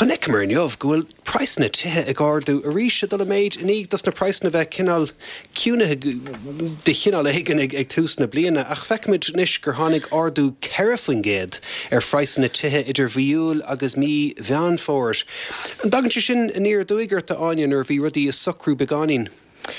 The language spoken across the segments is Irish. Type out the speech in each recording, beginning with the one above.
Hannic mar inniuh gohfuil praisna tithe ag ardú a ríise dul méid iní das na praisna bheith cinál ciúna de chinál éigen ag túsna bliana ach feicimiid níos gur tháinig ardú ceirfing géad freisanna tithe idir bhíúil agus mí bhean fóir. An dagan sin in níor dúigart a áin ar bhí rudí is socrú begáín.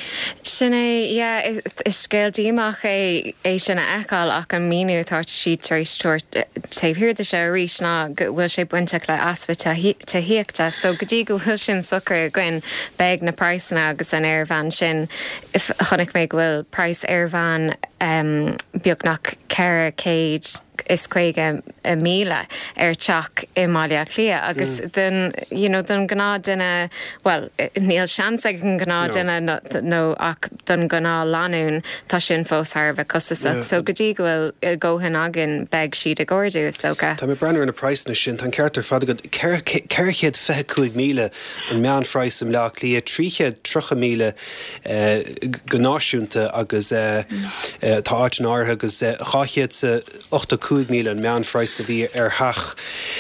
Sinna, is scéil díach é sinna eáil ach an míú tart si éis tuairt taobhhir de se ríis ná bhfuil sé buinte le asfa hiíachta, so go dtí go bhfuil sin sucr a gcuin beag na praisna agus an airbhain sin if chonig méid bhfuil price airbhain beagnach ceithre céid is chuige míle teach I Mália Clia agus den gná duine well níl seans ag an gná duine nó ach den gná lanún tá sin fós Harbh cosach so go dtí gohfuil ggóhan agin beag siad a gcordú is tóca. Tá mé brenn na praisna sin tan ceartar fad go ceirchéad 25,000 an meán freisim le Clia 3,000 gnáisiúnta agus tá áit an átha agus cháchéad sa 8,000 an meán freis a bhí thach.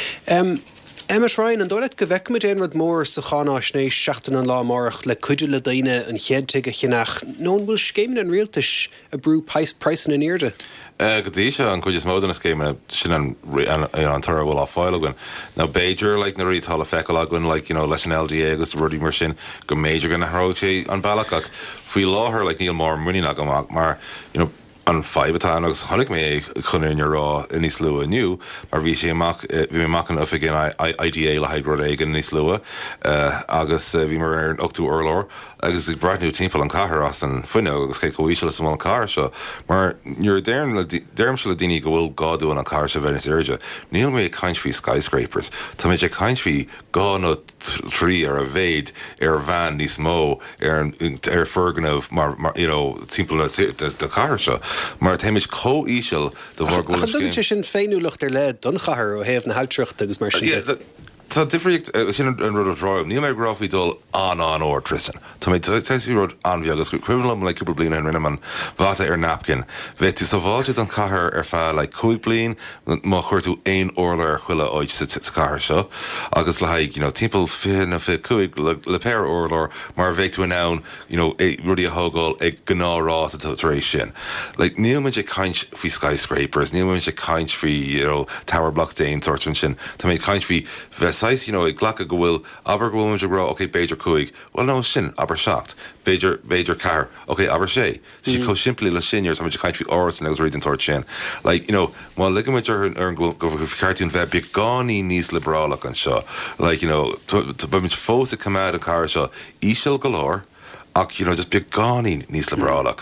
Emmas Ryan, an dóilead go bhheicimiid éon rud mór sa cháná snééis seachtain an lámárach le cuidir le daine an chéadte a chinach. Nón bhfuil scéimna an rialtas a brú preisan in irde? Go dtí se an chuidir mód an scéimna sin an tura bhfuil á fáil agan. Now Beiidir na rítá a feicil agan leis an LDA agus rudí mar sin go méidir gan nathróg sé an bailach ach faoi láthair níl mór muine agamach mar an fibetáin agus chonig mé chunir rá in níos lua aniu, mar bhí sé bhí mé an ufigin IDA le haid rud éigen níos lua agus bhí mar ar an 8ú urlór agus ag breithnú timppla an cahar as an fuine agus cé gohíise sa mán car seo, mar nuair déirm se le daoine go bhfuil gáú an car se bhenis airde, níl mé caint fhí skyscrapers, tá méid ag caint fhí gá nó trí ar a bhéid ar bhean níos mó ar ferganmh mar timppla de car seo. Maar het is co-ísel de vorgóil. Agus sin féinúlacht le don chahar ó héamh na haltreacht agus mar sin. Tá difriocht sin an rud of ráim, ní mé grafí dul an óir Tristan. Tá mé teí rud anbhí agus cuilam le cúpla bliana an rinne man bhata ar napkin. Bheith tú sa bháilte an cahar ar fá le 5 blian má chuir tú 1 orla ar chuile áid sa cahar seo, agus le haig timppla na fé cuaig le péir orlór mar bheith tú an ann rudí a thugáil ag gná rá éis sin. Níl muid caint fhí skyscrapers, níl muid caint fhí tower block dain tortin sin, tá méid caint fhí Sais, ag ghlacha go bhfuil aber go bhfuil rá, ok, Beiidir cuaig, well no sin, aber seacht, Beiidir car, ok, aber sé. Si có simply le sin, sa muid caint fhí áras an agus réidir tort sin. Má ligamid ar an go cartún bheith beagání níos liberálach an seo. Ba muid fós a cumad an car seo, ísel golóir, ach just beagání níos liberálach.